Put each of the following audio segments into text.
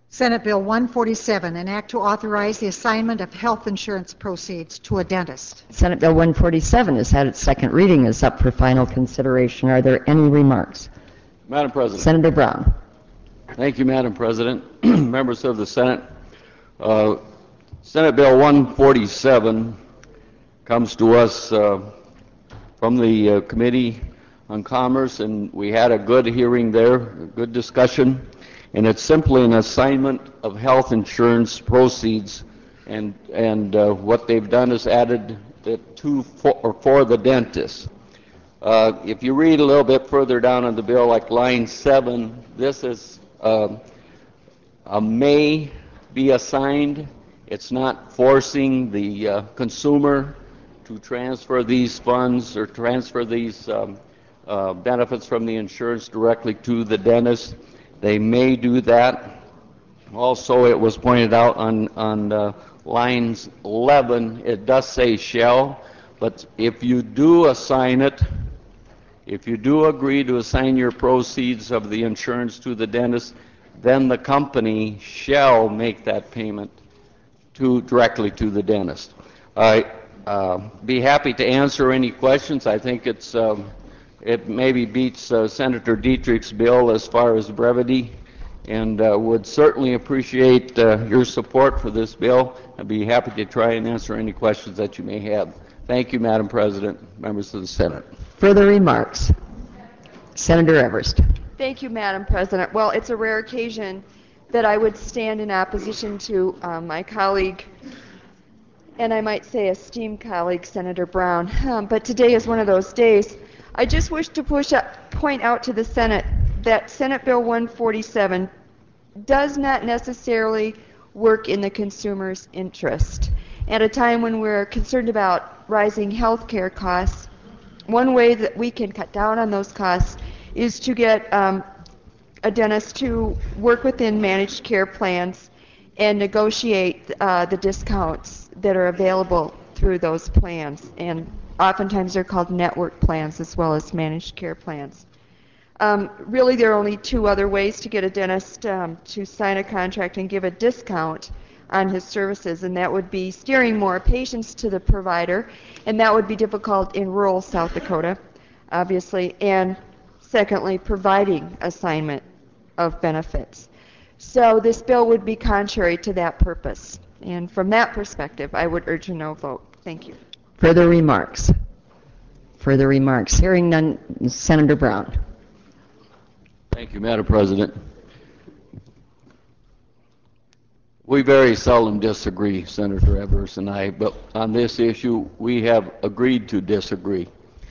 Senate Bill 147, an act to authorize the assignment of health insurance proceeds to a dentist. Senate Bill 147 has had its second reading, is up for final consideration. Are there any remarks? Madam President. Senator Brown. Thank you, Madam President. Members of the Senate, Senate Bill 147 comes to us from the Committee on Commerce, and we had a good hearing there, a good discussion, and it's simply an assignment of health insurance proceeds, and what they've done is added it to for the dentist. If you read a little bit further down in the bill, like line 7, this is may be assigned. It's not forcing the consumer to transfer these funds or transfer these benefits from the insurance directly to the dentist. They may do that. Also, it was pointed out on lines 11, it does say shall, but if you do assign it, if you do agree to assign your proceeds of the insurance to the dentist, then the company shall make that payment directly to the dentist. Be happy to answer any questions. I think it maybe beats Senator Dietrich's bill as far as brevity, and would certainly appreciate your support for this bill. I'd be happy to try and answer any questions that you may have. Thank you, Madam President, members of the Senate. Further remarks? Senator Everest. Thank you, Madam President. Well, it's a rare occasion that I would stand in opposition to my colleague, and I might say esteemed colleague, Senator Brown, but today is one of those days. I just wish to point out to the Senate that Senate Bill 147 does not necessarily work in the consumer's interest. At a time when we're concerned about rising health care costs, one way that we can cut down on those costs is to get a dentist to work within managed care plans and negotiate the discounts that are available through those plans. And oftentimes they're called network plans as well as managed care plans. Really, there are only two other ways to get a dentist to sign a contract and give a discount on his services, and that would be steering more patients to the provider, and that would be difficult in rural South Dakota, obviously, and secondly, providing assignment of benefits. So this bill would be contrary to that purpose, and from that perspective, I would urge a no vote. Thank you. Further remarks? Further remarks? Hearing none, Senator Brown. Thank you, Madam President. We very seldom disagree, Senator Evers and I, but on this issue, we have agreed to disagree.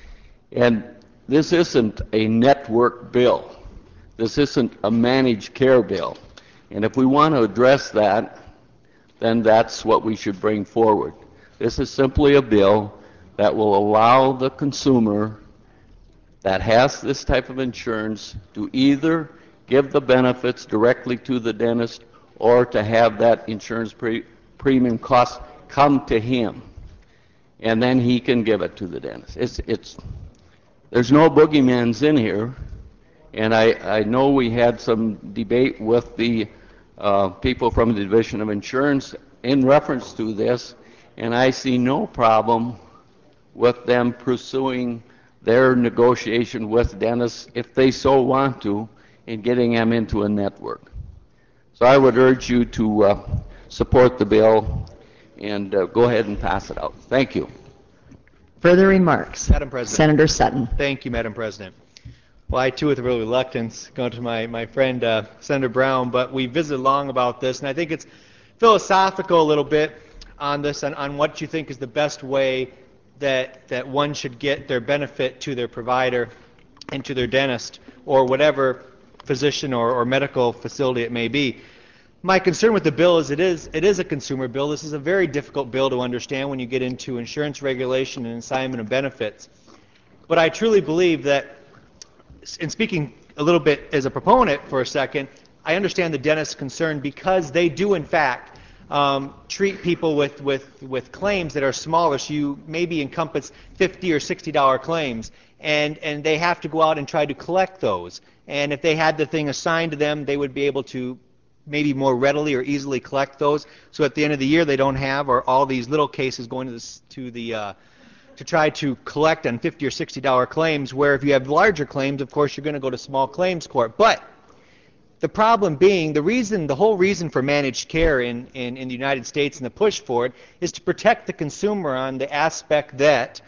And this isn't a network bill. This isn't a managed care bill. And if we want to address that, then that's what we should bring forward. This is simply a bill that will allow the consumer that has this type of insurance to either give the benefits directly to the dentist or to have that insurance premium cost come to him, and then he can give it to the dentist. There's no boogeymans in here, and I know we had some debate with the people from the Division of Insurance in reference to this, and I see no problem with them pursuing their negotiation with dentists if they so want to in getting them into a network. So I would urge you to support the bill and go ahead and pass it out. Thank you. Further remarks? Madam President. Senator Sutton. Thank you, Madam President. Well, I too, with real reluctance, go to my friend Senator Brown, but we visited long about this, and I think it's philosophical a little bit on this, on what you think is the best way that one should get their benefit to their provider and to their dentist or whatever physician or medical facility it may be. My concern with the bill is it is a consumer bill. This is a very difficult bill to understand when you get into insurance regulation and assignment of benefits. But I truly believe that, in speaking a little bit as a proponent for a second, I understand the dentist's concern because they do, in fact, treat people with claims that are smaller. So you maybe encompass $50 or $60 claims, and they have to go out and try to collect those. And if they had the thing assigned to them, they would be able to maybe more readily or easily collect those. So at the end of the year, they don't have or all these little cases going to try to collect on $50 or $60 claims. Where if you have larger claims, of course, you're going to go to small claims court. But the problem being, the whole reason for managed care in the United States and the push for it is to protect the consumer on the aspect that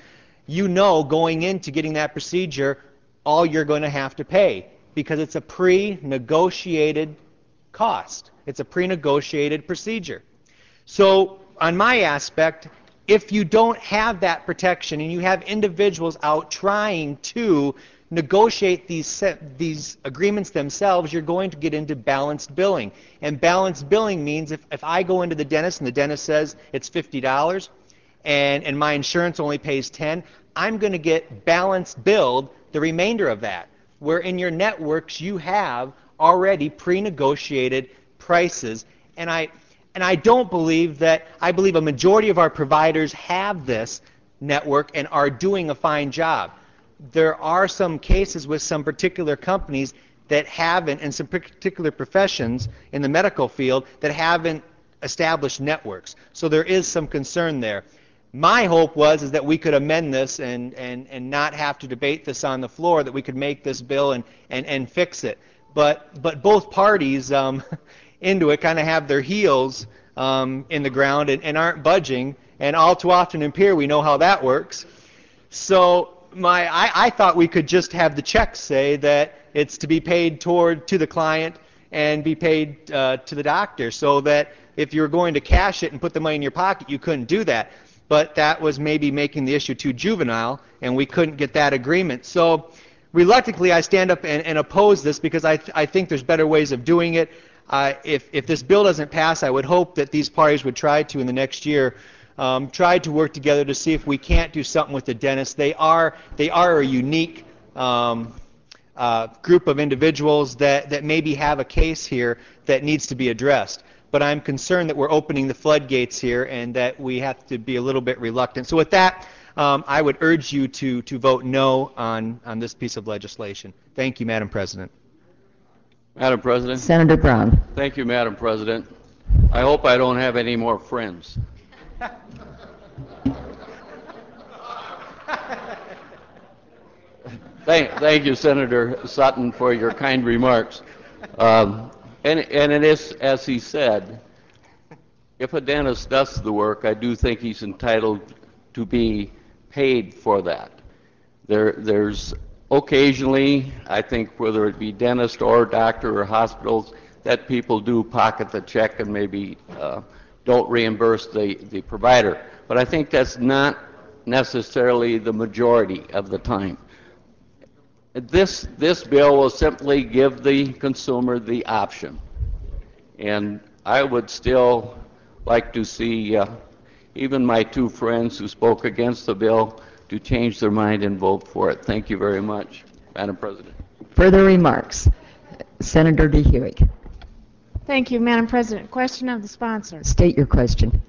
going into getting that procedure, all you're going to have to pay because it's a pre-negotiated cost. It's a pre-negotiated procedure. So on my aspect, if you don't have that protection and you have individuals out trying to negotiate these agreements themselves, you're going to get into balanced billing. And balanced billing means if I go into the dentist and the dentist says it's $50 and my insurance only pays $10, I'm going to get balanced billed the remainder of that. Where in your networks you have already pre-negotiated prices, and I don't believe that. I believe a majority of our providers have this network and are doing a fine job. There are some cases with some particular companies that haven't, and some particular professions in the medical field that haven't established networks. So there is some concern there. My hope was that we could amend this and not have to debate this on the floor, that we could make this bill and fix it. But both parties into it kind of have their heels in the ground and aren't budging. And all too often in Pierre, we know how that works. So I thought we could just have the check say that it's to be paid to the client and be paid to the doctor, so that if you're going to cash it and put the money in your pocket, you couldn't do that. But that was maybe making the issue too juvenile, and we couldn't get that agreement. So reluctantly, I stand up and oppose this because I think there's better ways of doing it. If this bill doesn't pass, I would hope that these parties would try to, in the next year, try to work together to see if we can't do something with the dentists. They are a unique group of individuals that maybe have a case here that needs to be addressed. But I'm concerned that we're opening the floodgates here and that we have to be a little bit reluctant. So with that, I would urge you to vote no on this piece of legislation. Thank you, Madam President. Madam President. Senator Brown. Thank you, Madam President. I hope I don't have any more friends. Thank you, Senator Sutton, for your kind remarks. And it is, as he said, if a dentist does the work, I do think he's entitled to be paid for that. There's occasionally, I think, whether it be dentist or doctor or hospitals, that people do pocket the check and maybe don't reimburse the provider. But I think that's not necessarily the majority of the time. This bill will simply give the consumer the option. And I would still like to see even my two friends who spoke against the bill to change their mind and vote for it. Thank you very much, Madam President. Further remarks? Senator DeHuig. Thank you, Madam President. Question of the sponsor. State your question.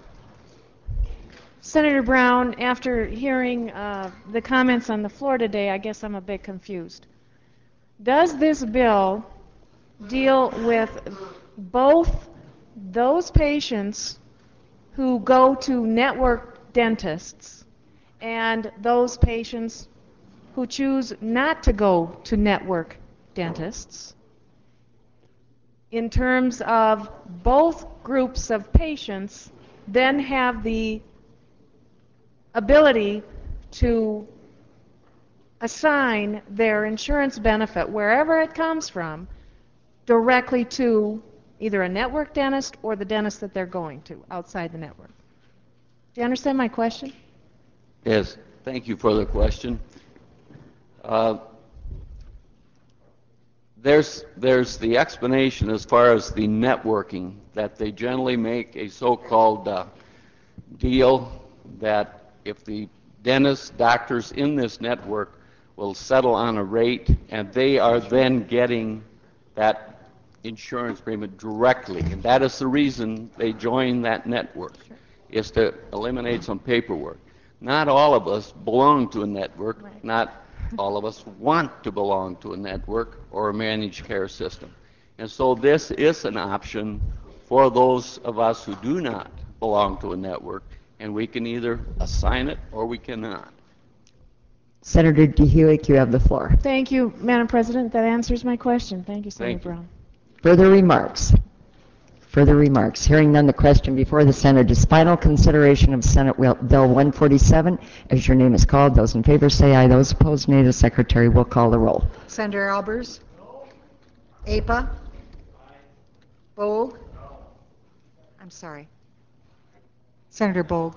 Senator Brown, after hearing the comments on the floor today, I guess I'm a bit confused. Does this bill deal with both those patients who go to network dentists and those patients who choose not to go to network dentists? In terms of both groups of patients then have the ability to assign their insurance benefit, wherever it comes from, directly to either a network dentist or the dentist that they're going to outside the network. Do you understand my question? Yes, thank you for the question. There's the explanation as far as the networking, that they generally make a so-called deal that if the dentists, doctors in this network will settle on a rate, and they are then getting that insurance payment directly. And that is the reason they join that network, is to eliminate some paperwork. Not all of us belong to a network. Right. Not all of us want to belong to a network or a managed care system. And so this is an option for those of us who do not belong to a network, and we can either assign it or we cannot. Senator DeHuick, you have the floor. Thank you, Madam President. That answers my question. Thank you, Senator Thank you. Brown. Further remarks? Further remarks? Hearing none, the question before the Senate is final consideration of Senate Bill 147. As your name is called, those in favor say aye. Those opposed, nay. The Secretary will call the roll. Senator Albers? APA? Bogue? I'm sorry. Senator Bogue?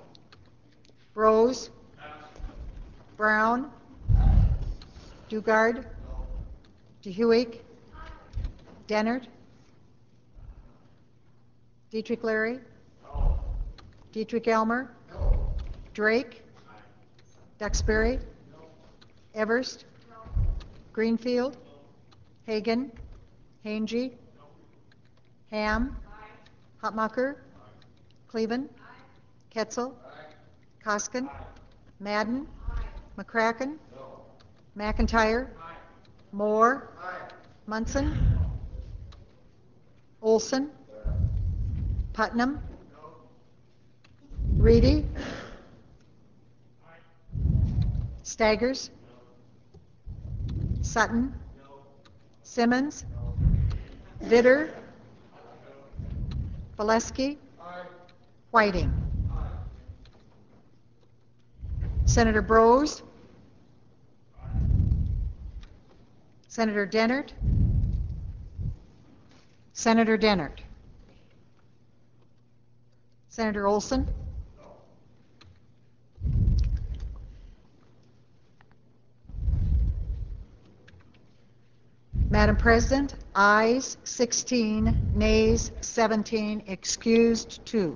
Rose? Brown? Dugard? DeHuick? Dennert? Dietrich Leary? Dietrich Elmer? Drake? Duxbury? Everst? Greenfield? Hagan? Hangy? Ham? Hotmacher? Cleven? Ketzel? Koskin? Madden? McCracken? McIntyre? Moore? Munson? Olson? Putnam? Reedy? Staggers? Sutton? Simmons? Vitter? Valesky? Whiting? Senator Brose? Senator Dennert? Senator Dennert? Senator Olson? Madam President, ayes 16, nays 17, excused 2.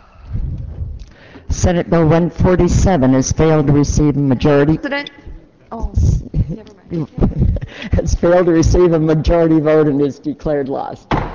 Senate Bill 147 has failed to receive a majority. President? Oh, never mind. Has failed to receive a majority vote and is declared lost.